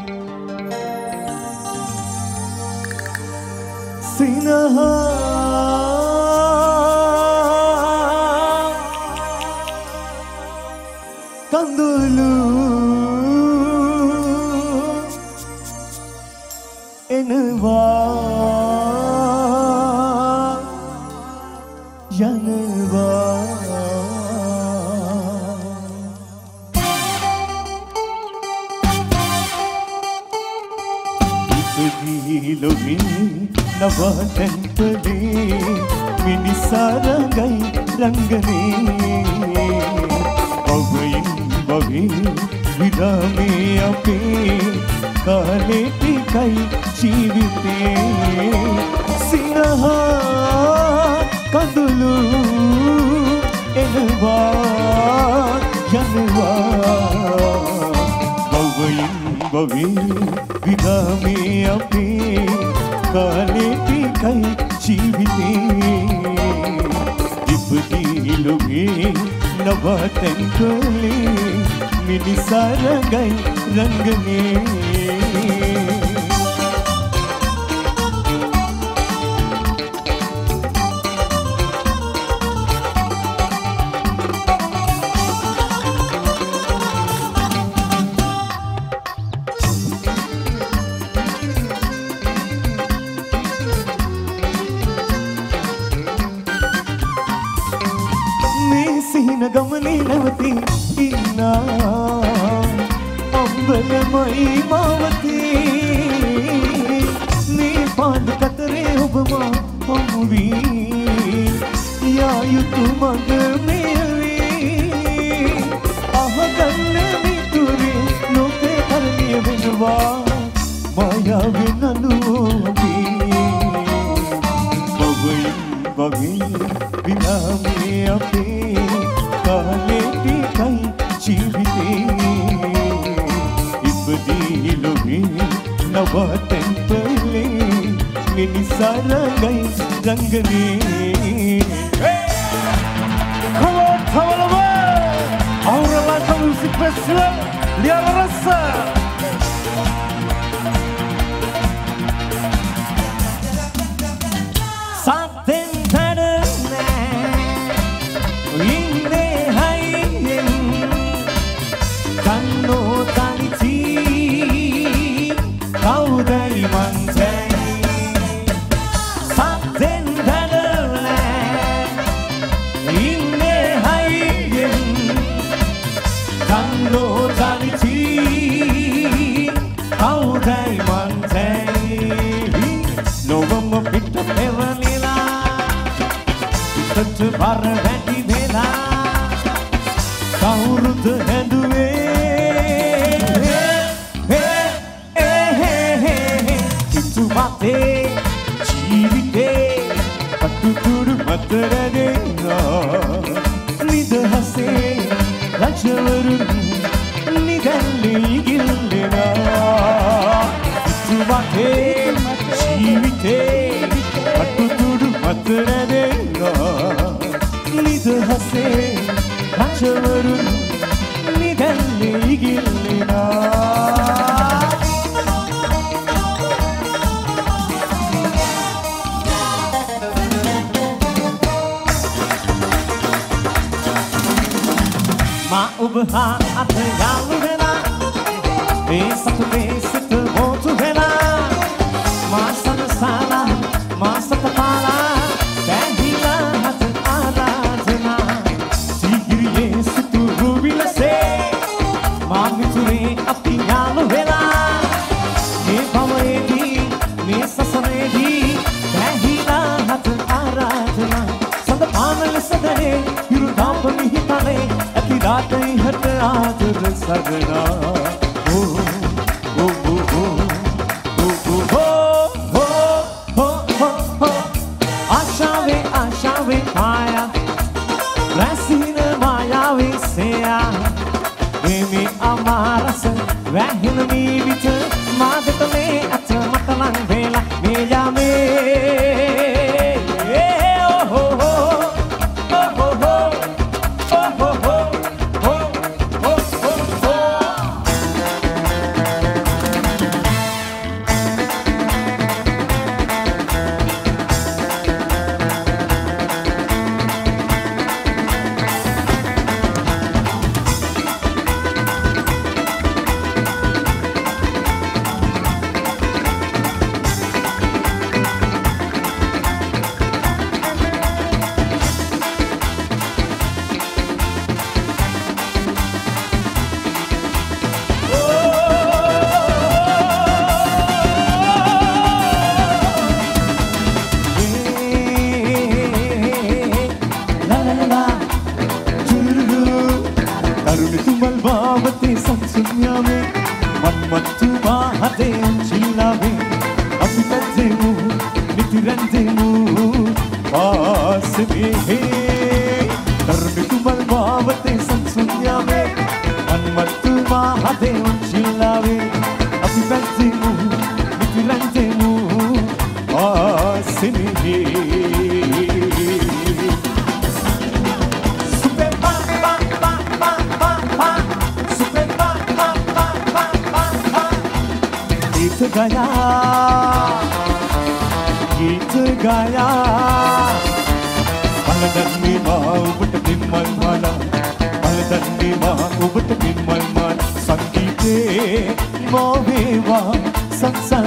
සිනහා කඳුළු එනවා යනවා ඉපදී ලොවේ නවතැන්පදේ මිනිසා රඟයි රංගනේ අවයින් වගේ විරාමේ අපේ කාලේ ටිකයි ජීවිතේ සිනහා කඳුළු එනවා යනවා අවයින් වගේ විරාමේ අපේ කාලේ ටිකයි ජීවිතේ ඉපදී ලොවේ නවතැන් කලේ මිනිසා රඟයි රංගනේ ගමනේ නැවති ඉන්නා අම්බලමයි මාවතී මේ පාඩු කතරේ ඔබ මා හමු වී යා යුතු මඟ මෙවී අහගන්න මිතුරේ ලෝකේ කරණිය වෙනවා මායාවෙන් අනුවී බවයි වගේ විනාමේ අපේ කාලේ ටිකයි ජීවිතේ ඉපදී ලොවේ නවතැන් පලේ මිනිසා රඟයි රංගනේ Come on, Aura Lanka Music Festival, Liana Rasa. Var වැඩි වෙලා කවුරුද හැදුවේ ඉතු මතේ ජීවිතේ පටුතුරු මතර දෙන්නා නිදහසේ රජවරුන් නිදැල්ලී ගිල්ලෙනා ඉතු මතේ ජීවිතේ පටුතුරු මතර දෙන්නා නිදහසේ රජවරුන් නිදැල්ලී ගිල්ලෙනා මා ඔබ හා අත යාළු වෙලා ඒ සතුටේ සිත හෝතු වෙලා මා සනසලා මා සතපාලා रातें हट आदर सगना हो हो हो हो हो हो हो हो आशावे माया रसीन मायावे सेया वेमी अमारस वहन मी विच मादत में अच मतलन वेला मेया में mahade chillave apitademu nitirandemu paasme darmitumal bhavate sansunyame anmattu mahade chillave apitademu nitirandemu paasme गीत गाया पलदन्नी माँ उबट बिमल माला पलदन्नी माँ उबट बिमल माला संगीते मोहेवा संसार